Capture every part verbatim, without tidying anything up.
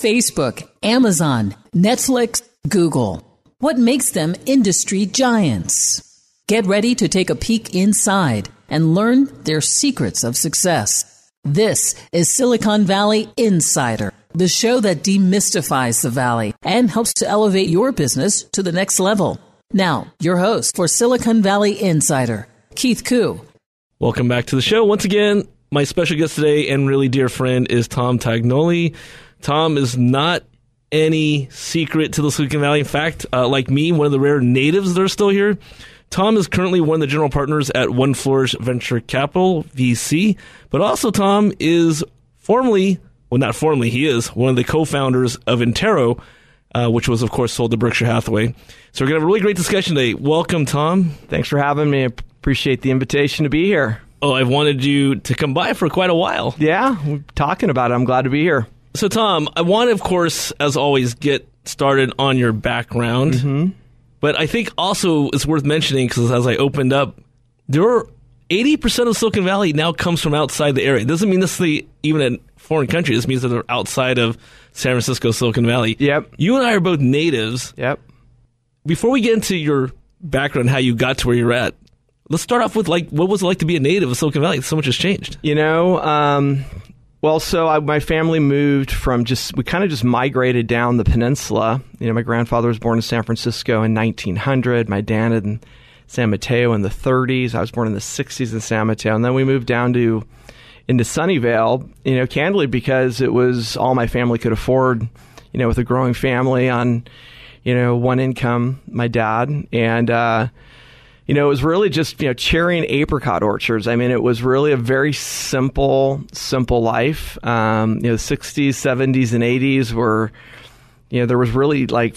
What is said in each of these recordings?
Facebook, Amazon, Netflix, Google. What makes them industry giants? Get ready to take a peek inside and learn their secrets of success. This is Silicon Valley Insider, the show that demystifies the Valley and helps to elevate your business to the next level. Now, your host for Silicon Valley Insider, Keith Koo. Welcome back to the show. Once again, my special guest today and really dear friend is Tom Tagnoli. Tom is not any secret to the Silicon Valley. In fact, uh, like me, one of the rare natives that are still here. Tom is currently one of the general partners at One Flourish Venture Capital, V C. But also, Tom is formerly, well, not formerly, he is one of the co-founders of Entero, uh, which was, of course, sold to Berkshire Hathaway. So we're going to have a really great discussion today. Welcome, Tom. Thanks for having me. I appreciate the invitation to be here. Oh, I've wanted you to come by for quite a while. Yeah, we're talking about it. I'm glad to be here. So, Tom, I want to, of course, as always, get started on your background. Mm-hmm. But I think also it's worth mentioning, because as I opened up, there are eighty percent of Silicon Valley now comes from outside the area. It doesn't mean necessarily even a foreign country. This means that they're outside of San Francisco, Silicon Valley. Yep. You and I are both natives. Yep. Before we get into your background, how you got to where you're at, let's start off with, like, what was it like to be a native of Silicon Valley? So much has changed. You know, um, well, so I, my family moved from just, we kind of just migrated down the peninsula. You know, my grandfather was born in San Francisco in nineteen hundred. My dad in San Mateo in the thirties. I was born in the sixties in San Mateo. And then we moved down to, into Sunnyvale, you know, candidly, because it was all my family could afford, you know, with a growing family on, you know, one income, my dad. And, uh, you know, it was really just, you know, cherry and apricot orchards. I mean, it was really a very simple, simple life. Um, you know, the sixties, seventies, and eighties were, you know, there was really like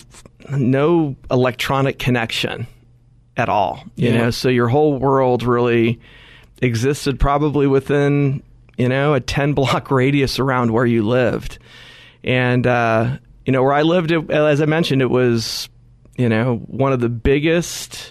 no electronic connection at all, you yeah. know, so your whole world really existed probably within, you know, a ten block radius around where you lived. And, uh, you know, where I lived, it, as I mentioned, it was, you know, one of the biggest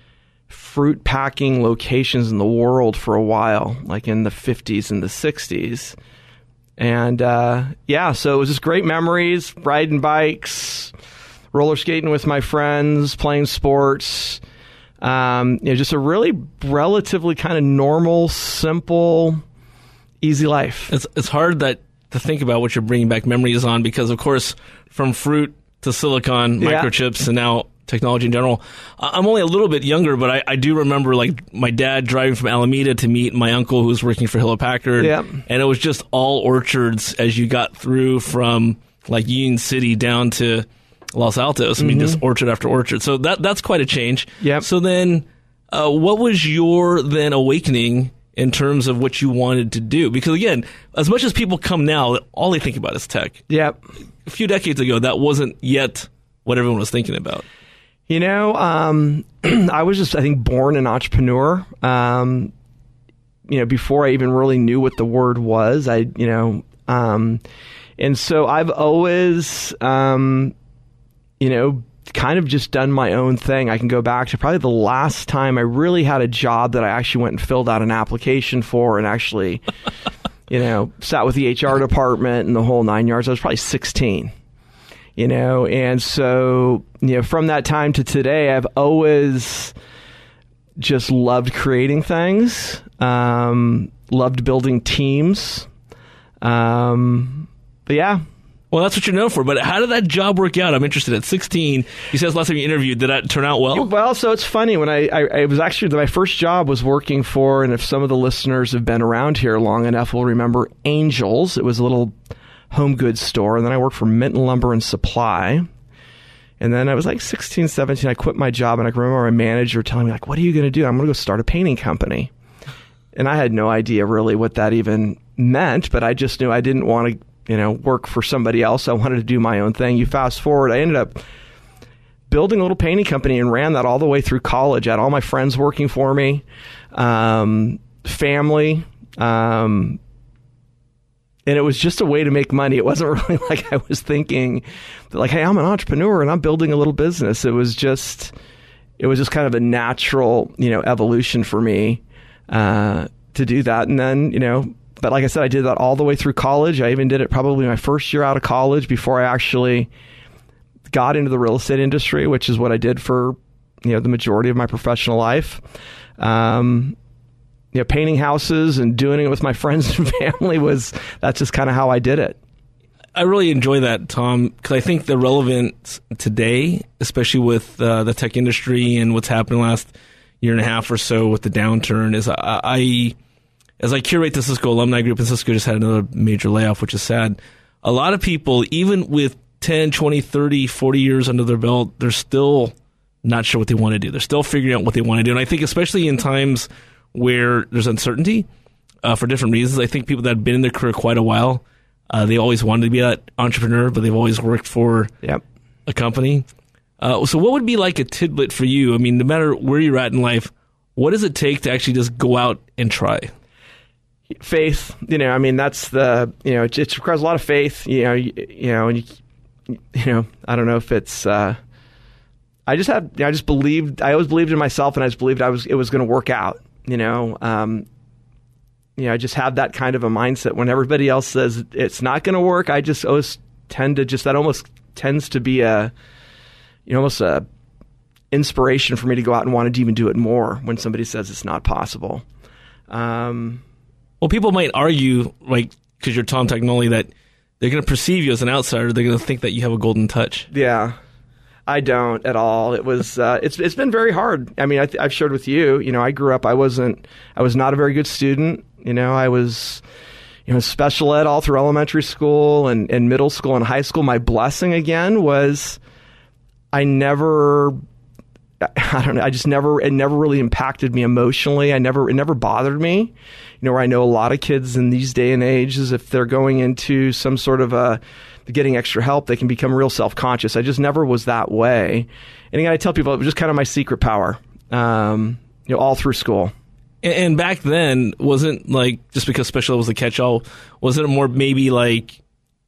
fruit packing locations in the world for a while, like in the fifties and the sixties. And uh, yeah, so it was just great memories, riding bikes, roller skating with my friends, playing sports. Um, you know, just a really relatively kind of normal, simple, easy life. It's it's hard that to think about what you're bringing back memories on, because, of course, from fruit to silicon, Yeah. microchips, and now technology in general. I'm only a little bit younger, but I, I do remember, like, my dad driving from Alameda to meet my uncle who was working for Hewlett-Packard. Yep. And it was just all orchards as you got through from, like, Union City down to Los Altos. I mean, Mm-hmm. just orchard after orchard. So that that's quite a change. Yep. So then, uh, what was your then awakening in terms of what you wanted to do? Because, again, as much as people come now, all they think about is tech. Yep. A few decades ago, that wasn't yet what everyone was thinking about. You know, um, I was just, I think, born an entrepreneur. Um, you know, before I even really knew what the word was, I, you know, um, and so I've always, um, you know, kind of just done my own thing. I can go back to probably the last time I really had a job that I actually went and filled out an application for and actually, you know, sat with the H R department and the whole nine yards. I was probably sixteen. You know, and so, you know, from that time to today, I've always just loved creating things, um, loved building teams. Um, but yeah. Well, that's what you're known for. But how did that job work out? I'm interested. At sixteen, you said last time you interviewed, did that turn out well? Well, so it's funny. When I, I, I was actually, my first job was working for, and if some of the listeners have been around here long enough, will remember Angels. It was a little home goods store, and then I worked for Minton Lumber and Supply. And then I was like sixteen, seventeen, I quit my job, and I can remember my manager telling me, like, what are you going to do? I'm going to go start a painting company. And I had no idea really what that even meant, but I just knew I didn't want to, you know, work for somebody else. I wanted to do my own thing. You fast forward, I ended up building a little painting company and ran that all the way through college. I had all my friends working for me, um, family, um, and it was just a way to make money. It wasn't really like I was thinking that, like, hey, I'm an entrepreneur and I'm building a little business. It was just, it was just kind of a natural, you know, evolution for me uh, to do that. And then, you know, but like I said, I did that all the way through college. I even did it probably my first year out of college before I actually got into the real estate industry, which is what I did for, you know, the majority of my professional life. Um, you know, painting houses and doing it with my friends and family was, that's just kind of how I did it. I really enjoy that, Tom, because I think the relevance today, especially with uh, the tech industry and what's happened the last year and a half or so with the downturn, is I, I as I curate the Cisco alumni group, and Cisco just had another major layoff, which is sad. A lot of people, even with ten, twenty, thirty, forty years under their belt, they're still not sure what they want to do. They're still figuring out what they want to do. And I think especially in times where there's uncertainty uh, for different reasons, I think people that have been in their career quite a while, Uh, they always wanted to be that entrepreneur, but they've always worked for yep. a company. Uh, so what would be like a tidbit for you? I mean, no matter where you're at in life, what does it take to actually just go out and try? Faith. You know, I mean, that's the, you know, it, it requires a lot of faith, you know, you, you know, and you, you know, I don't know if it's, uh, I just had, you know, I just believed, I always believed in myself, and I just believed I was, it was going to work out, you know, um, You know, I just have that kind of a mindset. When everybody else says it's not going to work, I just always tend to just, that almost tends to be a, you know, almost a inspiration for me to go out and want to even do it more when somebody says it's not possible. Um, well, people might argue, like, because you're Tom Tagnoli, that they're going to perceive you as an outsider. They're going to think that you have a golden touch. Yeah, I don't at all. It was, uh, it's it's been very hard. I mean, I th- I've shared with you, you know, I grew up, I wasn't, I was not a very good student. You know, I was, you know, special ed all through elementary school and, and middle school and high school. My blessing again was I never, I don't know, I just never, it never really impacted me emotionally. I never, it never bothered me. You know, where I know a lot of kids in these day and ages, if they're going into some sort of a, getting extra help, they can become real self-conscious. I just never was that way. And again, I tell people it was just kind of my secret power, um, you know, all through school. And back then, wasn't like, just because special ed was the catch-all, wasn't it more maybe like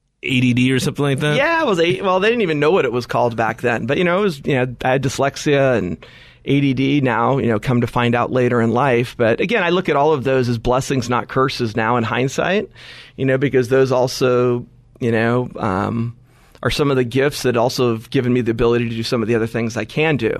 A D D or something like that? Yeah, it was. A, well, they didn't even know what it was called back then. But, you know, it was, you know, I had dyslexia and A D D now, you know, come to find out later in life. But again, I look at all of those as blessings, not curses now in hindsight, you know, because those also, you know, um, are some of the gifts that also have given me the ability to do some of the other things I can do.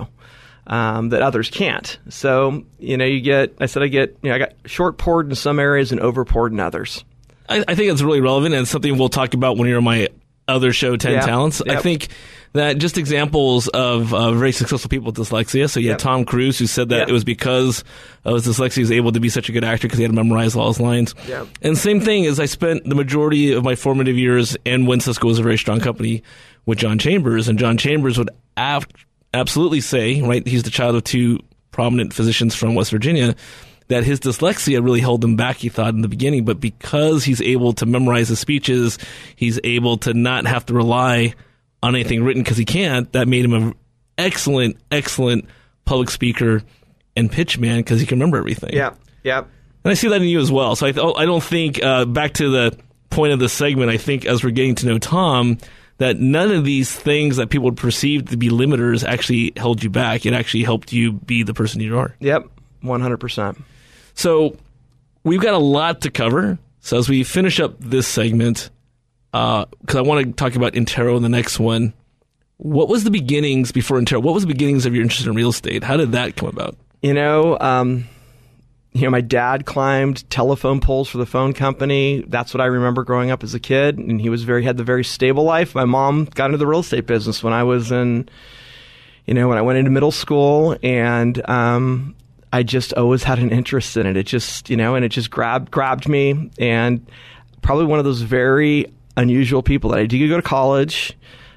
Um, that others can't. So, you know, you get, I said I get, you know, I got short poured in some areas and over poured in others. I, I think it's really relevant, and it's something we'll talk about when you're on my other show, ten Yep. Talents. Yep. I think that just examples of uh, very successful people with dyslexia. So you Yep. had Tom Cruise, who said that Yep. it was because of his dyslexia he was able to be such a good actor because he had to memorize all his lines. Yep. And same thing is I spent the majority of my formative years, and when Cisco was a very strong company, with John Chambers, and John Chambers would aft absolutely say, right, he's the child of two prominent physicians from West Virginia, that his dyslexia really held him back, he thought, in the beginning. But because he's able to memorize his speeches, he's able to not have to rely on anything written because he can't. That made him an excellent, excellent public speaker and pitch man because he can remember everything. Yeah, yeah. And I see that in you as well. So I, th- I don't think, uh, back to the point of this segment, I think as we're getting to know Tom, that none of these things that people would perceive to be limiters actually held you back. It actually helped you be the person you are. Yep, one hundred percent. So we've got a lot to cover. So as we finish up this segment, because uh, I want to talk about Intero in the next one, what was the beginnings before Intero? What was the beginnings of your interest in real estate? How did that come about? You know, um, you know, my dad climbed telephone poles for the phone company. That's what I remember growing up as a kid. And he was very, had the very stable life. My mom got into the real estate business when I was in, you know, when I went into middle school, and, um, I just always had an interest in it. It just, you know, and it just grabbed, grabbed me, and probably one of those very unusual people that I did go to college.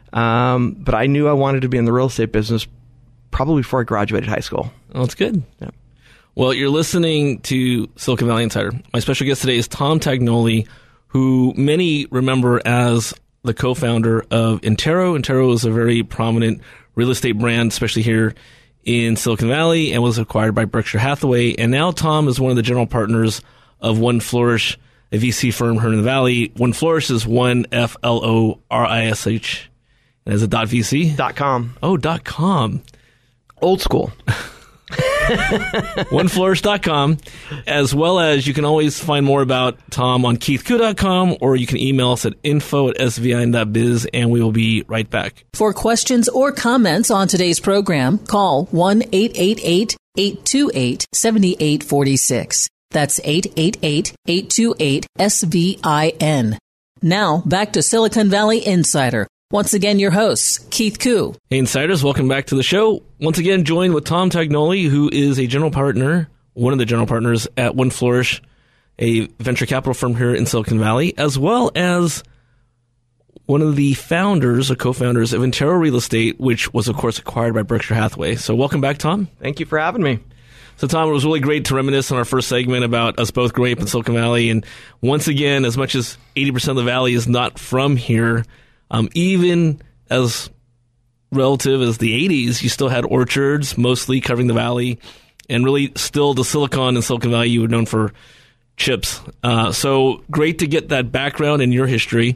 Um, but I knew I wanted to be in the real estate business probably before I graduated high school. Oh, that's good. Yeah. Well, you're listening to Silicon Valley Insider. My special guest today is Tom Tagnoli, who many remember as the co-founder of Intero. Intero is a very prominent real estate brand, especially here in Silicon Valley, and was acquired by Berkshire Hathaway. And now Tom is one of the general partners of One Flourish, a V C firm here in the Valley. One Flourish is one F L O R I S H. And is it .vc? Dot com. Oh, dot .com. Old school. one flourish dot com, as well as you can always find more about Tom on keith koo dot com, or you can email us at info at s v i n dot biz, and we will be right back. For questions or comments on today's program, call one eight eight eight, eight two eight, seven eight four six. That's eight eight eight, eight two eight, S V I N. Now, back to Silicon Valley Insider. Once again, your host, Keith Koo. Hey, Insiders, welcome back to the show. Once again, joined with Tom Tagnoli, who is a general partner, one of the general partners at One Flourish, a venture capital firm here in Silicon Valley, as well as one of the founders or co-founders of Intero Real Estate, which was, of course, acquired by Berkshire Hathaway. So welcome back, Tom. Thank you for having me. So, Tom, it was really great to reminisce on our first segment about us both growing up in Silicon Valley. And once again, as much as eighty percent of the valley is not from here, um, even as relative as the eighties, you still had orchards, mostly covering the valley, and really still the Silicon and Silicon Valley you were known for chips. Uh, so great to get that background in your history.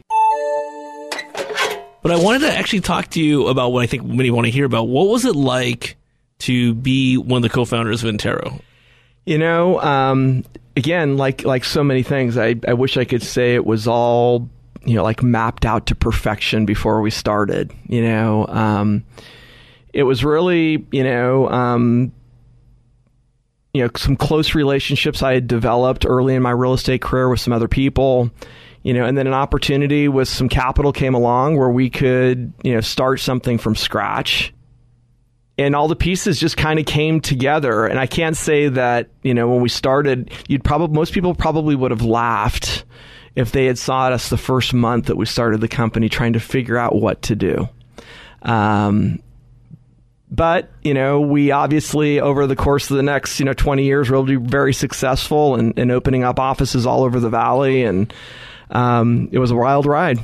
But I wanted to actually talk to you about what I think many want to hear about. What was it like to be one of the co-founders of Intero? You know, um, again, like like so many things, I, I wish I could say it was all, you know, like mapped out to perfection before we started. You know, um, it was really, you know, um, you know, some close relationships I had developed early in my real estate career with some other people. You know, and then an opportunity with some capital came along where we could, you know, start something from scratch. And all the pieces just kind of came together. And I can't say that, you know, when we started, you'd probably, most people probably would have laughed if they had saw us the first month that we started the company trying to figure out what to do. Um, but, you know, we obviously, over the course of the next, you know, twenty years, we'll be very successful in, in opening up offices all over the valley. And um, it was a wild ride.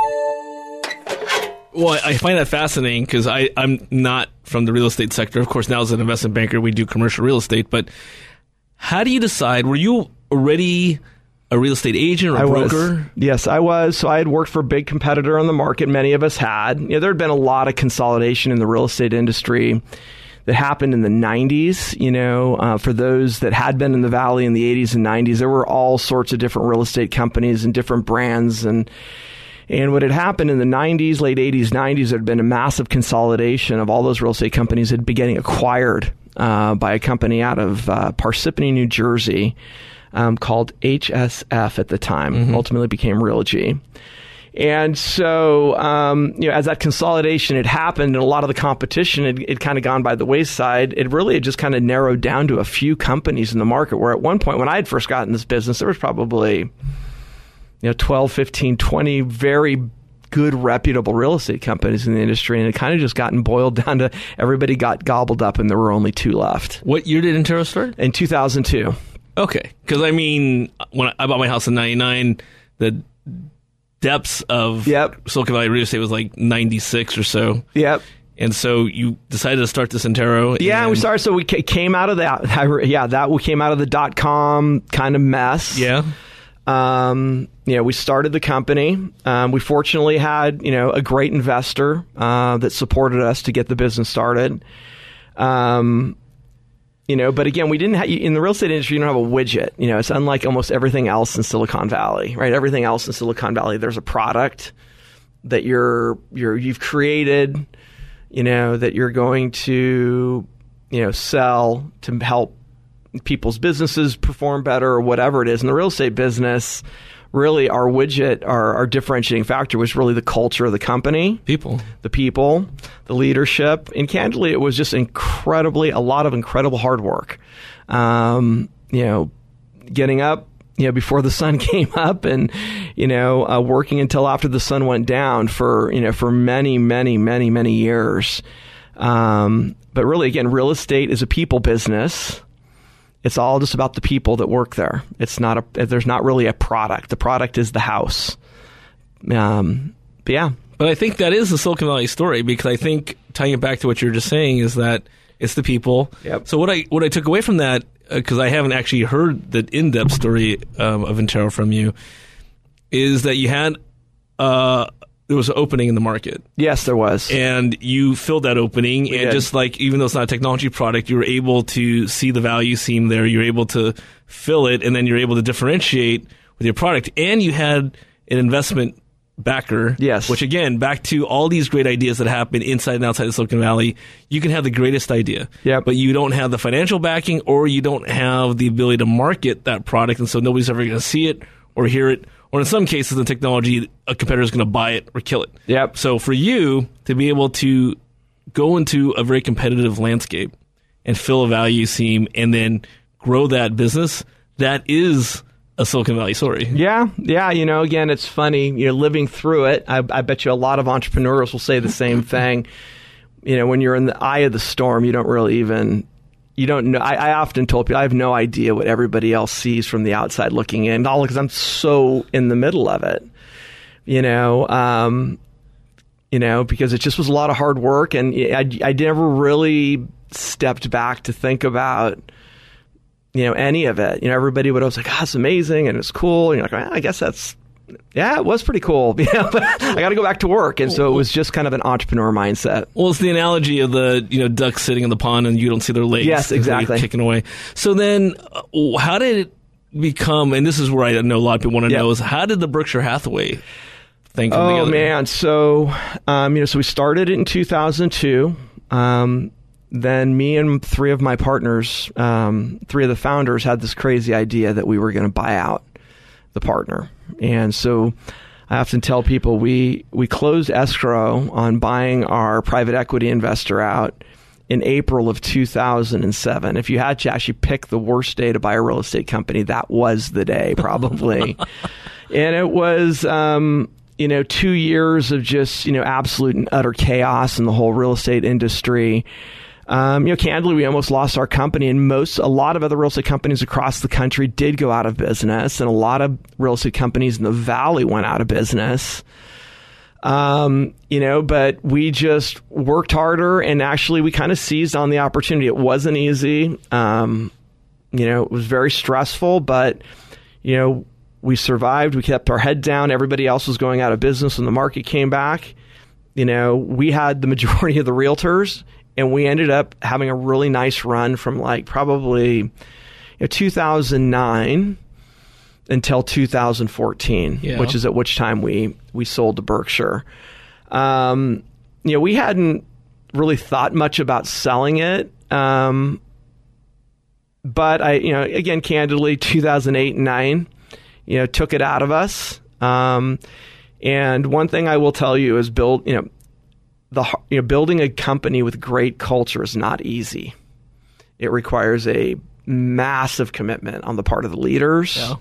Well, I find that fascinating because I'm not from the real estate sector. Of course, now as an investment banker, we do commercial real estate. But how do you decide? Were you already a real estate agent or a I broker? Was. Yes, I was. So I had worked for a big competitor on the market. Many of us had. You know, there had been a lot of consolidation in the real estate industry that happened in the nineties. You know, uh, for those that had been in the Valley in the eighties and nineties, there were all sorts of different real estate companies and different brands. And And what had happened in the nineties, late eighties, nineties, there had been a massive consolidation of all those real estate companies that had been getting acquired uh, by a company out of uh, Parsippany, New Jersey, um, called H S F at the time. Mm-hmm. Ultimately became Realogy. And so, um, you know, as that consolidation had happened and a lot of the competition had, had kind of gone by the wayside, it really had just kind of narrowed down to a few companies in the market, where at one point when I had first gotten this business, there was probably, you know, twelve, fifteen, twenty very good, reputable real estate companies in the industry. And it kind of just gotten boiled down to everybody got gobbled up and there were only two left. What year did Intero start? In two thousand two. Okay. Because, I mean, when I bought my house in ninety-nine, the depths of yep. Silicon Valley real estate was like ninety-six or so. Yep. And so you decided to start this Intero. Yeah, we started. So we came out of that. Yeah, that we came out of the dot com kind of mess. Yeah. Um, you know, we started the company. Um, we fortunately had, you know, a great investor uh, that supported us to get the business started. Um, you know, but again, we didn't have, in the real estate industry, you don't have a widget. You know, it's unlike almost everything else in Silicon Valley, right? Everything else in Silicon Valley, there's a product that you're you're you've created, you know, that you're going to, you know, sell to help people's businesses perform better or whatever it is. In the real estate business, really our widget, our, our differentiating factor was really the culture of the company. People. The people, the leadership. And candidly, it was just incredibly, a lot of incredible hard work. Um, you know, getting up, you know, before the sun came up and, you know, uh, working until after the sun went down for, you know, for many, many, many, many years. Um, but really, again, real estate is a people business. It's all just about the people that work there. It's not a, there's not really a product. The product is the house. Um, but yeah. But I think that is the Silicon Valley story, because I think tying it back to what you were just saying is that it's the people. Yep. So what I what I took away from that, because uh, I haven't actually heard the in-depth story um, of Intero from you, is that you had uh, there was an opening in the market. Yes, there was. And you filled that opening. We and did. Just like, even though it's not a technology product, you were able to see the value seam there. You're able to fill it, and then you're able to differentiate with your product. And you had an investment backer. Yes. Which, again, back to all these great ideas that happen inside and outside of Silicon Valley. You can have the greatest idea. Yep. But you don't have the financial backing, or you don't have the ability to market that product. And so nobody's ever going to see it or hear it. Or in some cases, the technology, a competitor is going to buy it or kill it. Yep. So for you to be able to go into a very competitive landscape and fill a value seam and then grow that business, that is a Silicon Valley story. Yeah, yeah. You know, again, it's funny. You're living through it. I, I bet you a lot of entrepreneurs will say the same thing. You know, when you're in the eye of the storm, you don't really even... You don't know. I, I often told people I have no idea what everybody else sees from the outside looking in, all because I'm so in the middle of it. You know, um, you know, because it just was a lot of hard work, and I, I never really stepped back to think about, you know, any of it. You know, everybody would always like, "Oh, it's amazing and it's cool," and you're like, well, "I guess that's." Yeah, it was pretty cool. You know, but I got to go back to work, and so it was just kind of an entrepreneur mindset. Well, it's the analogy of the you know ducks sitting in the pond and you don't see their legs. Yes, exactly. Kicking away. So then, uh, how did it become? And this is where I know a lot of people want to Yep. know: is how did the Berkshire Hathaway thing come Oh together? man, so um, you know, so we started it in two thousand two. Um, then me and three of my partners, um, three of the founders, had this crazy idea that we were going to buy out the partner. And so I often tell people we we closed escrow on buying our private equity investor out in April of two thousand seven. If you had to actually pick the worst day to buy a real estate company, that was the day, probably. And it was, um, you know, two years of just, you know, absolute and utter chaos in the whole real estate industry. Um, you know, candidly, we almost lost our company, and most, a lot of other real estate companies across the country did go out of business, and a lot of real estate companies in the Valley went out of business. Um, you know, but we just worked harder, and actually we kind of seized on the opportunity. It wasn't easy. Um, you know, it was very stressful, but, you know, we survived. We kept our head down. Everybody else was going out of business when the market came back. You know, we had the majority of the realtors, and we ended up having a really nice run from like probably you know, two thousand nine until two thousand fourteen, Yeah. which is at which time we, we sold to Berkshire. Um, you know, we hadn't really thought much about selling it. Um, but I, you know, again, candidly, two thousand eight and nine, you know, took it out of us. Um, and one thing I will tell you is build, you know, The, you know, building a company with great culture is not easy. It requires a massive commitment on the part of the leaders. Yeah.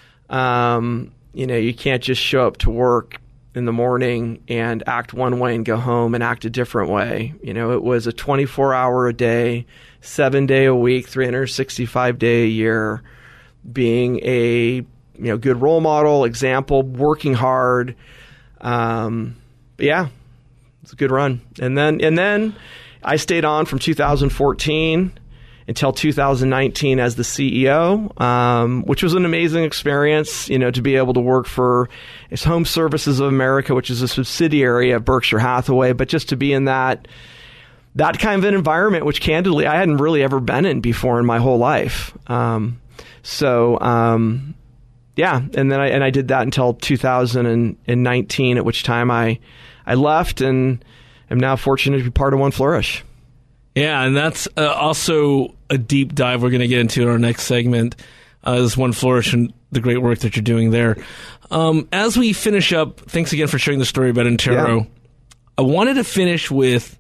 Um, you know, you can't just show up to work in the morning and act one way and go home and act a different way. You know, it was a twenty-four hour a day, seven day a week, three hundred sixty-five day a year, being a you know good role model, example, working hard. Um, but yeah. It's a good run. And then and then I stayed on from two thousand fourteen until two thousand nineteen as the C E O, um, which was an amazing experience, you know, to be able to work for it's Home Services of America, which is a subsidiary of Berkshire Hathaway, but just to be in that that kind of an environment, which candidly I hadn't really ever been in before in my whole life. Um, so um, yeah, and then I and I did that until two thousand nineteen, at which time I I left and am now fortunate to be part of One Flourish. Yeah, and that's uh, also a deep dive we're going to get into in our next segment, uh, is One Flourish and the great work that you're doing there. Um, as we finish up, thanks again for sharing the story about Intero. Yeah. I wanted to finish with,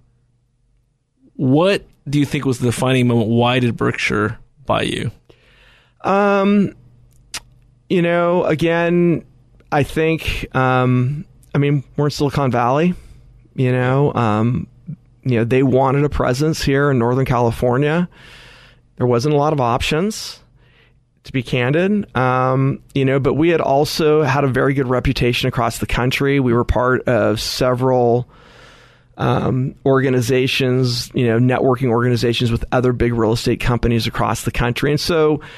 what do you think was the defining moment? Why did Berkshire buy you? Um, you know, again, I think... Um, I mean, we're in Silicon Valley, you know, um, you know, they wanted a presence here in Northern California. There wasn't a lot of options, to be candid, um, you know, but we had also had a very good reputation across the country. We were part of several um, organizations, you know, networking organizations with other big real estate companies across the country. And so,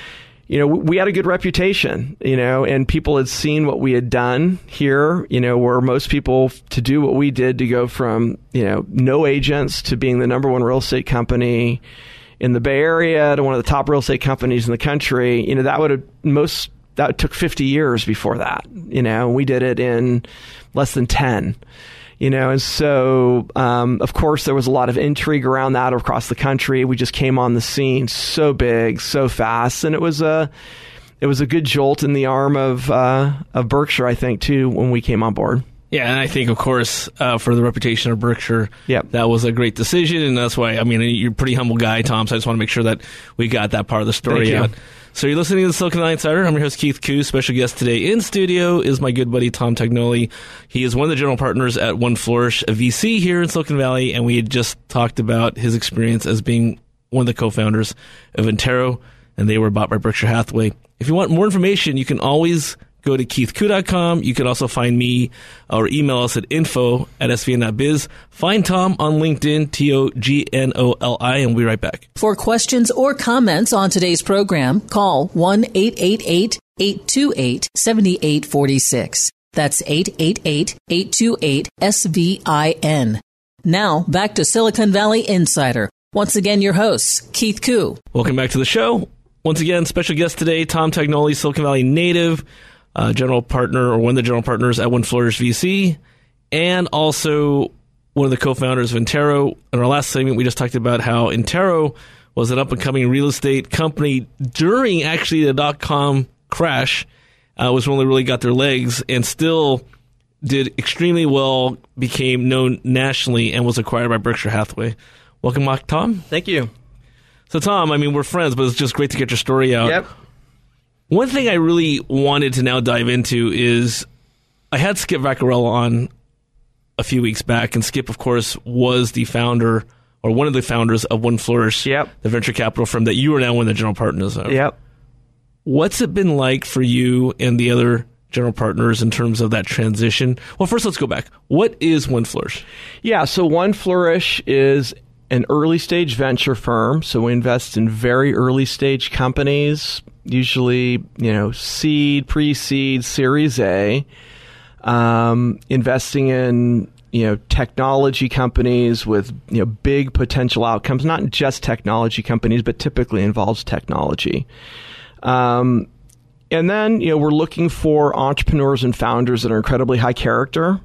you know, we had a good reputation, you know, and people had seen what we had done here, you know, where most people to do what we did, to go from, you know, no agents to being the number one real estate company in the Bay Area to one of the top real estate companies in the country, you know, that would have most, that took fifty years before that, you know, and we did it in less than ten. You know, and so, um, of course, there was a lot of intrigue around that across the country. We just came on the scene so big, so fast, and it was a, it was a good jolt in the arm of uh, of Berkshire, I think, too, when we came on board. Yeah, and I think, of course, uh, for the reputation of Berkshire, yep. that was a great decision, and that's why, I mean, you're a pretty humble guy, Tom, so I just want to make sure that we got that part of the story out. So you're listening to the Silicon Valley Insider. I'm your host, Keith Koo. Special guest today in studio is my good buddy, Tom Tagnoli. He is one of the general partners at One Flourish, a V C here in Silicon Valley, and we had just talked about his experience as being one of the co-founders of Intero, and they were bought by Berkshire Hathaway. If you want more information, you can always go to keith koo dot com. You can also find me or email us at info at s v n dot biz. Find Tom on LinkedIn, T O G N O L I, and we'll be right back. For questions or comments on today's program, call one eight eight eight, eight two eight, seven eight four six. That's eight eight eight, eight two eight, S V I N. Now, back to Silicon Valley Insider. Once again, your host, Keith Koo. Welcome back to the show. Once again, special guest today, Tom Tagnoli, Silicon Valley native, Uh, general partner, or one of the general partners at One Flourish V C, and also one of the co-founders of Intero. In our last segment, we just talked about how Intero was an up-and-coming real estate company during, actually, the dot-com crash. Uh, was when they really got their legs, and still did extremely well, became known nationally, and was acquired by Berkshire Hathaway. Welcome back, Tom. Thank you. So, Tom, I mean, we're friends, but it's just great to get your story out. Yep. One thing I really wanted to now dive into is I had Skip Vaccarello on a few weeks back, and Skip, of course, was the founder or one of the founders of One Flourish, yep. the venture capital firm that you are now one of the general partners of. Yep. What's it been like for you and the other general partners in terms of that transition? Well, first, let's go back. What is One Flourish? Yeah, so One Flourish is an early stage venture firm. So we invest in very early stage companies, usually, you know, seed, pre-seed, Series A, um, investing in, you know, technology companies with, you know, big potential outcomes, not just technology companies, but typically involves technology. Um, and then, you know, we're looking for entrepreneurs and founders that are incredibly high character,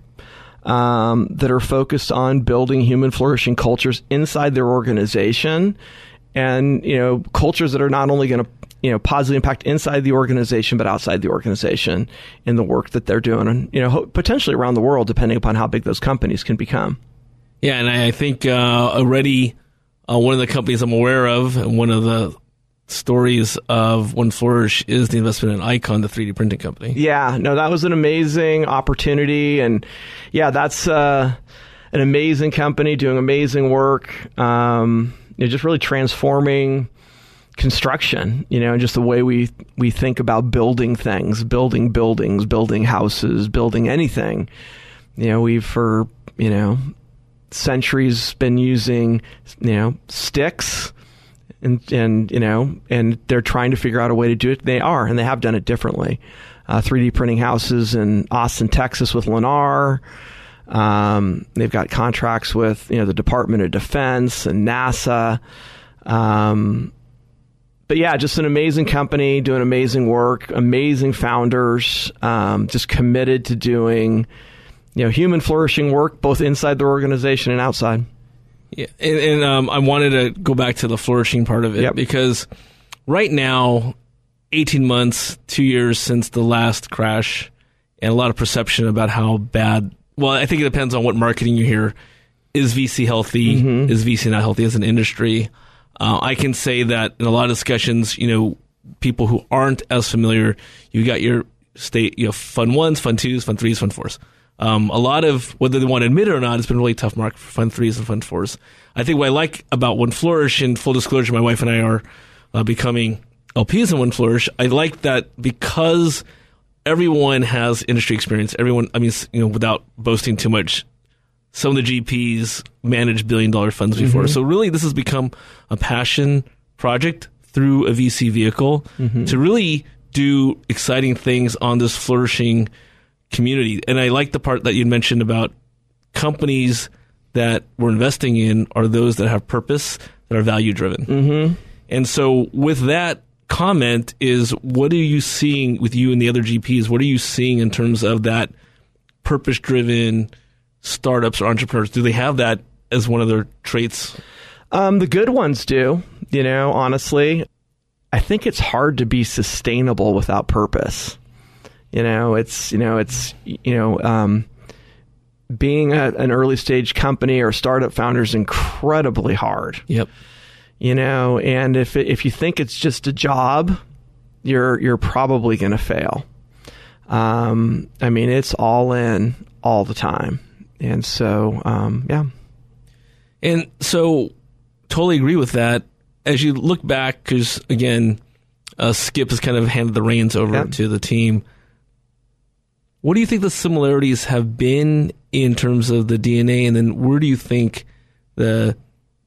um, that are focused on building human flourishing cultures inside their organization, and, you know, cultures that are not only going to, you know, positively impact inside the organization, but outside the organization in the work that they're doing, and, you know, potentially around the world, depending upon how big those companies can become. Yeah, and I think uh, already uh, one of the companies I'm aware of, and one of the stories of One Flourish, is the investment in Icon, the three D printing company. Yeah, no, that was an amazing opportunity, and yeah, that's uh, an amazing company doing amazing work. Um, you know, just really transforming construction, you know, and just the way we we think about building things, building buildings, building houses, building anything. You know, we've for, you know, centuries been using, you know, sticks, and, and you know, and they're trying to figure out a way to do it. They are, and they have done it differently. Uh, three D printing houses in Austin, Texas with Lennar. Um, they've got contracts with, you know, the Department of Defense and NASA. Um, But yeah, just an amazing company doing amazing work, amazing founders, um, just committed to doing, you know, human flourishing work both inside their organization and outside. Yeah, and, and um, I wanted to go back to the flourishing part of it, yep. because right now, eighteen months, two years since the last crash, and a lot of perception about how bad. Well, I think it depends on what marketing you hear. Is V C healthy? Mm-hmm. Is V C not healthy as an industry? Uh, I can say that in a lot of discussions, you know, people who aren't as familiar, you got your state, you know, fund ones, fund twos, fund threes, fund fours. Um, a lot of, whether they want to admit it or not, it's been a really tough market for fund threes and fund fours. I think what I like about One Flourish, and full disclosure, my wife and I are uh, becoming L Ps in One Flourish. I like that because everyone has industry experience. Everyone, I mean, you know, without boasting too much, some of the G Ps managed billion dollar funds before. Mm-hmm. So really, this has become a passion project through a V C vehicle mm-hmm. to really do exciting things on this flourishing community. And I like the part that you mentioned about companies that we're investing in are those that have purpose, that are value driven. Mm-hmm. And so with that comment is, what are you seeing with you and the other G Ps? What are you seeing in terms of that purpose driven startups or entrepreneurs? Do they have that as one of their traits? Um, the good ones do, you know, honestly. I think it's hard to be sustainable without purpose. You know, it's, you know, it's, you know, um, being a, an early stage company or startup founder is incredibly hard. Yep. You know, and if it, if you think it's just a job, you're you're probably going to fail. Um, I mean, it's all in all the time, and so um, yeah. And so, totally agree with that. As you look back, because again, uh, Skip has kind of handed the reins over yeah. to the team. What do you think the similarities have been in terms of the D N A, and then where do you think the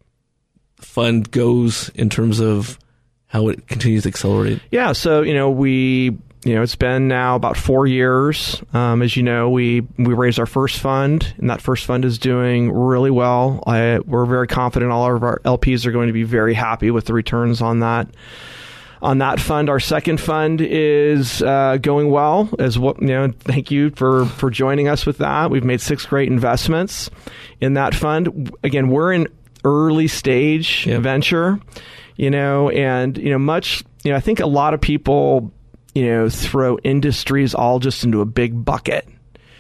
fund goes in terms of how it continues to accelerate? Yeah, so you know we you know it's been now about four years. Um, as you know, we we raised our first fund, and that first fund is doing really well. I, we're very confident all of our L Ps are going to be very happy with the returns on that. On that fund, our second fund is uh, going well. As what you know, thank you for for joining us with that. We've made six great investments in that fund. Again, we're in early stage yep. venture, you know, and you know much. You know, I think a lot of people, you know, throw industries all just into a big bucket,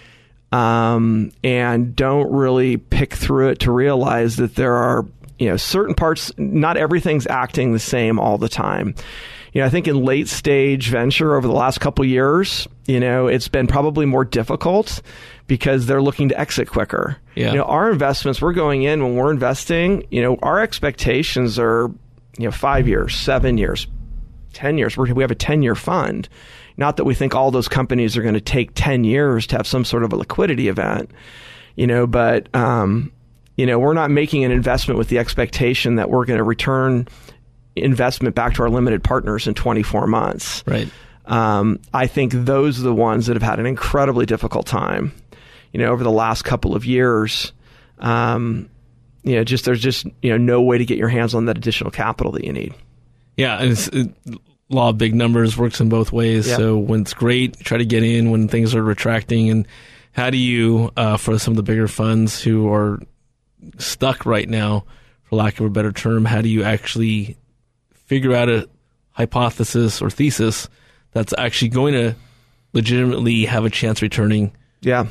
um, and don't really pick through it to realize that there are, you know, certain parts, not everything's acting the same all the time. You know, I think in late stage venture over the last couple of years, you know, it's been probably more difficult because they're looking to exit quicker. Yeah. You know, our investments, we're going in when we're investing, you know, our expectations are, you know, five years, seven years, ten years. We're, we have a ten-year fund. Not that we think all those companies are going to take ten years to have some sort of a liquidity event, you know, but, um, you know, we're not making an investment with the expectation that we're going to return investment back to our limited partners in twenty-four months. Right. Um, I think those are the ones that have had an incredibly difficult time, you know, over the last couple of years. Um, you know, just there's just, you know, no way to get your hands on that additional capital that you need. Yeah. And it's, it, law of big numbers works in both ways. Yep. So when it's great, try to get in when things are retracting. And how do you, uh, for some of the bigger funds who are stuck right now, for lack of a better term, how do you actually figure out a hypothesis or thesis that's actually going to legitimately have a chance returning yeah.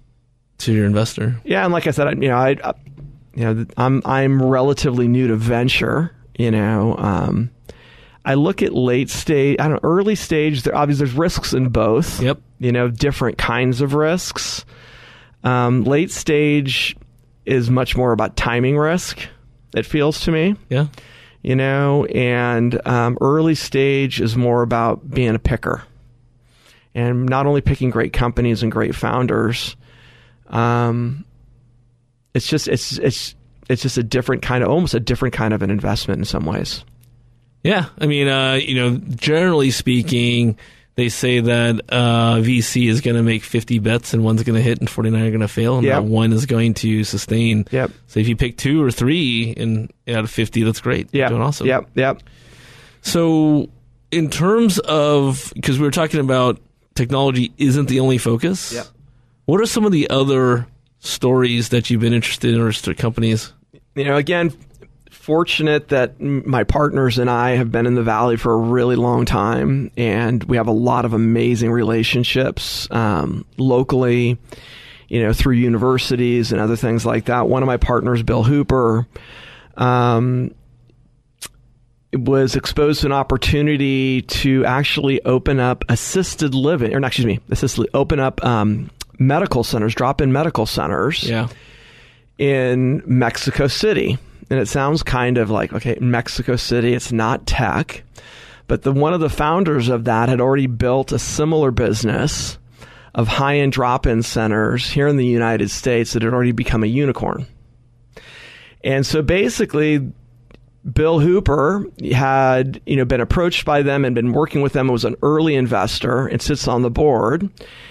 to your investor? Yeah, and like I said, I, you know, I, I, you know, I'm I'm relatively new to venture. You know, um, I look at late stage, I don't know, early stage. There obviously there's risks in both. Yep. You know, different kinds of risks. Um, late stage is much more about timing risk. It feels to me. Yeah. You know, and um, early stage is more about being a picker, and not only picking great companies and great founders. Um, it's just it's it's it's just a different kind of, almost a different kind of an investment in some ways. Yeah, I mean, uh, you know, generally speaking, they say that uh, V C is going to make fifty bets and one's going to hit and forty-nine are going to fail, and yep. that one is going to sustain. Yep. So if you pick two or three in out of fifty, that's great. Yeah. Doing awesome. Yep. Yep. So in terms of, because we were talking about technology isn't the only focus. Yep. What are some of the other stories that you've been interested in or companies? You know, again, fortunate that my partners and I have been in the Valley for a really long time, and we have a lot of amazing relationships um, locally, you know, through universities and other things like that. One of my partners, Bill Hooper, um, was exposed to an opportunity to actually open up assisted living, or not, excuse me, assisted, open up um, medical centers, drop-in medical centers yeah. in Mexico City. And it sounds kind of like, okay, Mexico City, it's not tech. But the one of the founders of that had already built a similar business of high-end drop-in centers here in the United States that had already become a unicorn. And so basically, Bill Hooper had, you know, been approached by them and been working with them, was an early investor and sits on the board,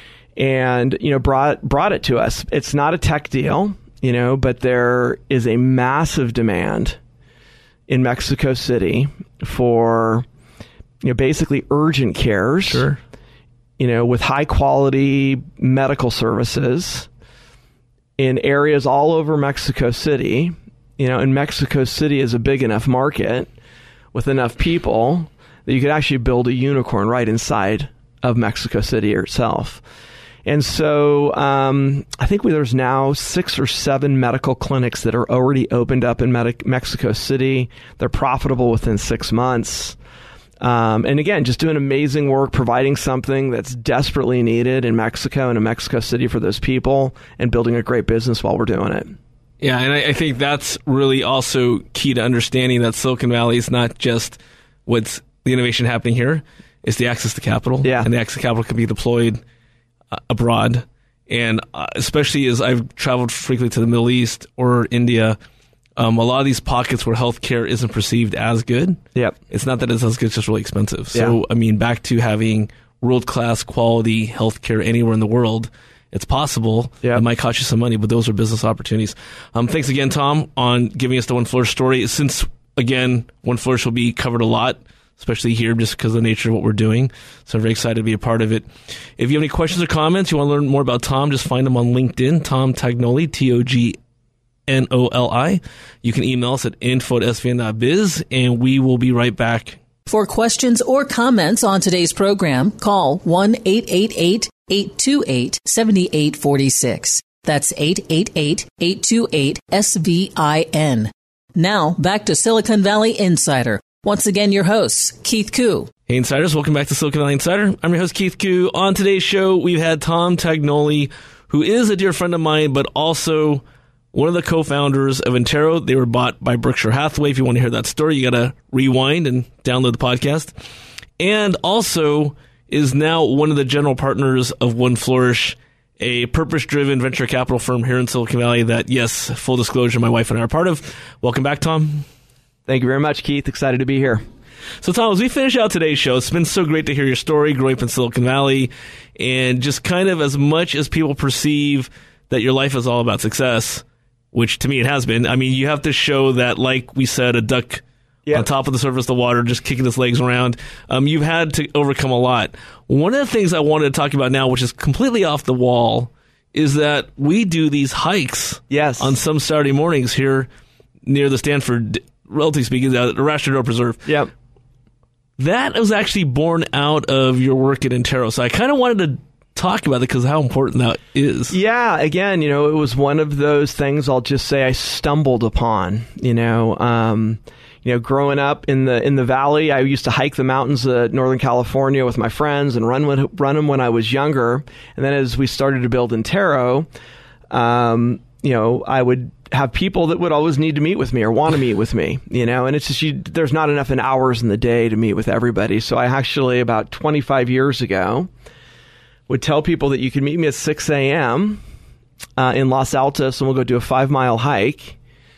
and, you know, brought brought it to us. It's not a tech deal, you know, but there is a massive demand in Mexico City for, you know, basically urgent cares, Sure. you know, with high quality medical services in areas all over Mexico City. You know, and Mexico City is a big enough market with enough people that you could actually build a unicorn right inside of Mexico City itself. And so um, I think we, there's now six or seven medical clinics that are already opened up in Medi- Mexico City. They're profitable within six months. Um, and again, just doing amazing work, providing something that's desperately needed in Mexico and in Mexico City for those people, and building a great business while we're doing it. Yeah, and I, I think that's really also key to understanding that Silicon Valley is not just what's the innovation happening here, it's the access to capital. Yeah. And the access to capital can be deployed uh, abroad. And uh, especially as I've traveled frequently to the Middle East or India, um, a lot of these pockets where healthcare isn't perceived as good. Yep. It's not that it's as good, it's just really expensive. So, Yeah. I mean, back to having world-class quality healthcare anywhere in the world, it's possible. Yep. It might cost you some money, but those are business opportunities. Um, thanks again, Tom, on giving us the One Flourish story. Since, again, One Flourish will be covered a lot, especially here just because of the nature of what we're doing. So I'm very excited to be a part of it. If you have any questions or comments, you want to learn more about Tom, just find him on LinkedIn, Tom Tagnoli, T O G N O L I. You can email us at info at s v n dot biz, and we will be right back. For questions or comments on today's program, call one eight eight eight, eight two eight, seven eight four six. That's eight eight eight, eight two eight, S V I N. Now, back to Silicon Valley Insider. Once again, your hosts, Keith Koo. Hey, Insiders. Welcome back to Silicon Valley Insider. I'm your host, Keith Koo. On today's show, we've had Tom Tagnoli, who is a dear friend of mine, but also one of the co-founders of Entero. They were bought by Berkshire Hathaway. If you want to hear that story, you got to rewind and download the podcast. And also is now one of the general partners of One Flourish, a purpose-driven venture capital firm here in Silicon Valley that, yes, full disclosure, my wife and I are part of. Welcome back, Tom. Thank you very much, Keith. Excited to be here. So, Tom, as we finish out today's show, it's been so great to hear your story growing up in Silicon Valley, and just kind of as much as people perceive that your life is all about success, which to me it has been. I mean, you have to show that, like we said, a duck yeah. on top of the surface of the water, just kicking its legs around. Um, you've had to overcome a lot. One of the things I wanted to talk about now, which is completely off the wall, is that we do these hikes yes. on some Saturday mornings here near the Stanford, relatively speaking, the Ratio Preserve. Yep. That was actually born out of your work at Entero. So I kind of wanted to talk about it because how important that is. Yeah, again, you know, it was one of those things I'll just say I stumbled upon, you know, um, you know, growing up in the in the valley, I used to hike the mountains of Northern California with my friends and run when, run them when I was younger. And then as we started to build Entero, um, you know, I would have people that would always need to meet with me or want to meet with me, you know, and it's just, you, there's not enough in hours in the day to meet with everybody. So I actually, about twenty-five years ago, would tell people that you can meet me at six a.m. Uh, in Los Altos, and we'll go do a five-mile hike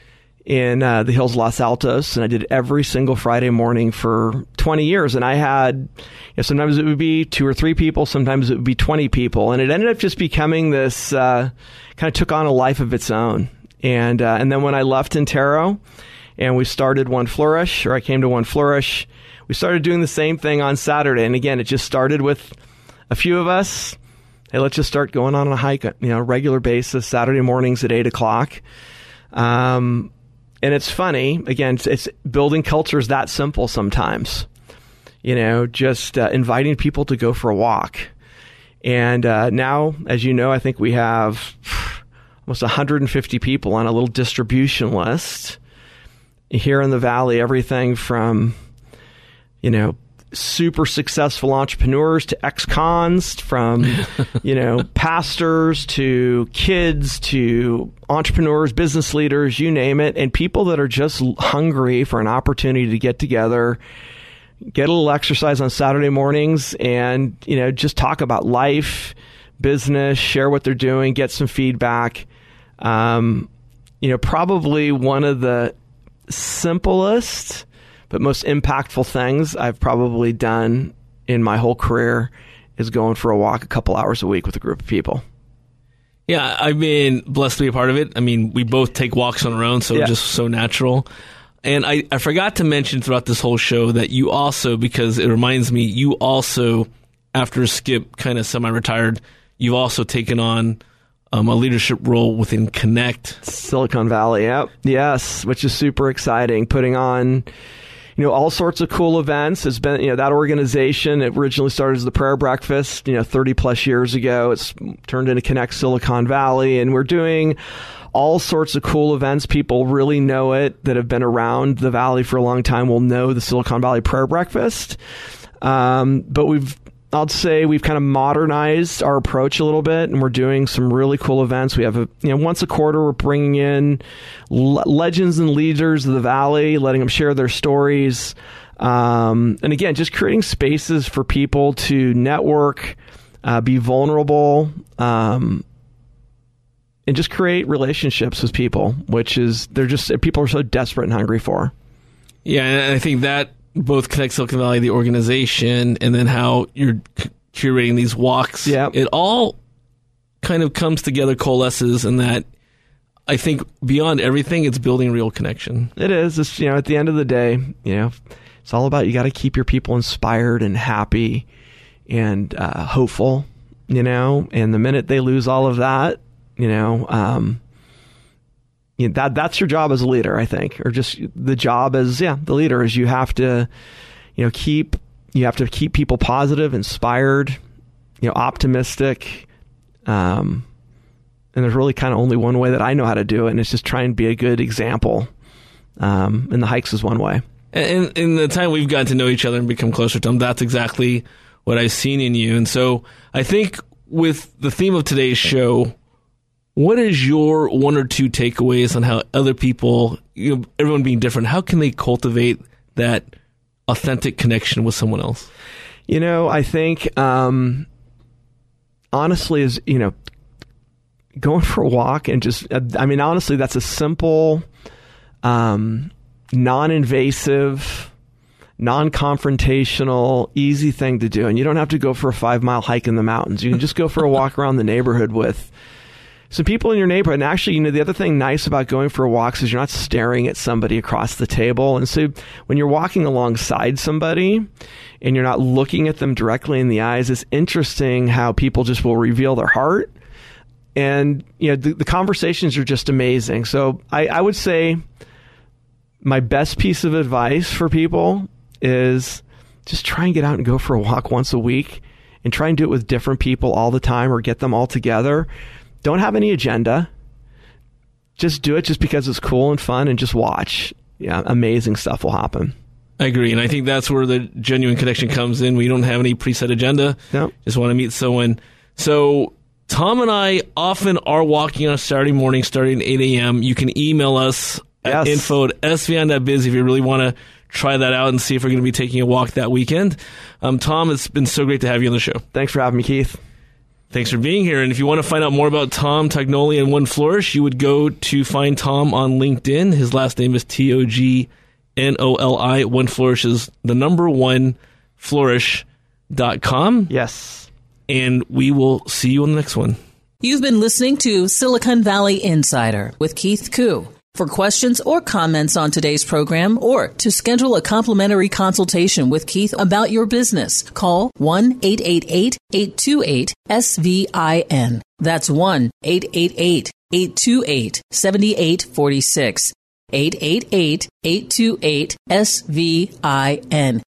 in uh, the hills of Los Altos. And I did every single Friday morning for twenty years. And I had, you know, sometimes it would be two or three people, sometimes it would be twenty people. And it ended up just becoming this, uh, kind of took on a life of its own. And uh, and then when I left Entero and we started One Flourish, or I came to One Flourish, we started doing the same thing on Saturday. And again, it just started with a few of us. Hey, let's just start going on a hike, you know, regular basis, Saturday mornings at eight o'clock. Um, and it's funny, again, it's, it's building culture is that simple sometimes. You know, just uh, inviting people to go for a walk. And uh, now, as you know, I think we have almost one hundred fifty people on a little distribution list here in the Valley, everything from, you know, super successful entrepreneurs to ex-cons, from, you know, pastors to kids to entrepreneurs, business leaders, you name it, and people that are just hungry for an opportunity to get together, get a little exercise on Saturday mornings, and, you know, just talk about life, business, share what they're doing, get some feedback. Um, you know, probably one of the simplest but most impactful things I've probably done in my whole career is going for a walk a couple hours a week with a group of people. Yeah, I've been blessed to be a part of it. I mean, we both take walks on our own, so yeah. just so natural. And I, I forgot to mention throughout this whole show that you also, because it reminds me, you also, after Skip kind of semi-retired, you've also taken on um, a leadership role within Connect. Silicon Valley, yep. Yes, which is super exciting. Putting on, you know, all sorts of cool events. It's been, you know, that organization, it originally started as the Prayer Breakfast, you know, thirty plus years ago. It's turned into Connect Silicon Valley, and we're doing all sorts of cool events. People really know it that have been around the Valley for a long time will know the Silicon Valley Prayer Breakfast. Um, but we've, I'll say we've kind of modernized our approach a little bit, and we're doing some really cool events. We have a, you know, once a quarter, we're bringing in le- legends and leaders of the Valley, letting them share their stories. Um, and again, just creating spaces for people to network, uh, be vulnerable, um, and just create relationships with people, which is, they're just, people are so desperate and hungry for. Yeah, and I think that both Connect Silicon Valley, the organization, and then how you're c- curating these walks, yep. it all kind of comes together, coalesces, and that I think beyond everything, it's building real connection. It is. It's, you know, at the end of the day, you know, it's all about, you got to keep your people inspired and happy and uh, hopeful, you know, and the minute they lose all of that, you know, um, you know, that that's your job as a leader, I think, or just the job as, yeah, the leader is you have to, you know, keep, you have to keep people positive, inspired, you know, optimistic. Um, and there's really kind of only one way that I know how to do it, and it's just try and be a good example. Um, and the hikes is one way. And in the time we've gotten to know each other and become closer to them, that's exactly what I've seen in you. And so I think with the theme of today's show, what is your one or two takeaways on how other people, you know, everyone being different, how can they cultivate that authentic connection with someone else? You know, I think, um, honestly, is, you know, going for a walk and just, I mean, honestly, that's a simple, um, non-invasive, non-confrontational, easy thing to do. And you don't have to go for a five mile hike in the mountains. You can just go for a walk around the neighborhood with some people in your neighborhood. And actually, you know, the other thing nice about going for walks is you're not staring at somebody across the table. And so when you're walking alongside somebody and you're not looking at them directly in the eyes, it's interesting how people just will reveal their heart. And, you know, the, the conversations are just amazing. So I, I would say my best piece of advice for people is just try and get out and go for a walk once a week and try and do it with different people all the time or get them all together. Don't have any agenda. Just do it just because it's cool and fun and just watch. Yeah, amazing stuff will happen. I agree. And I think that's where the genuine connection comes in. We don't have any preset agenda. No. Just want to meet someone. So Tom and I often are walking on a Saturday morning starting at eight a.m. You can email us at yes. info at s v n dot biz if you really want to try that out and see if we're going to be taking a walk that weekend. Um, Tom, it's been so great to have you on the show. Thanks for having me, Keith. Thanks for being here. And if you want to find out more about Tom Tagnoli and One Flourish, you would go to find Tom on LinkedIn. His last name is T O G N O L I. One Flourish is the number one flourish dot com. Yes. And we will see you on the next one. You've been listening to Silicon Valley Insider with Keith Koo. For questions or comments on today's program or to schedule a complimentary consultation with Keith about your business, call one eight eight eight, eight two eight, S V I N. That's one eight eight eight, eight two eight, seven eight four six. eight eight eight, eight two eight, S V I N.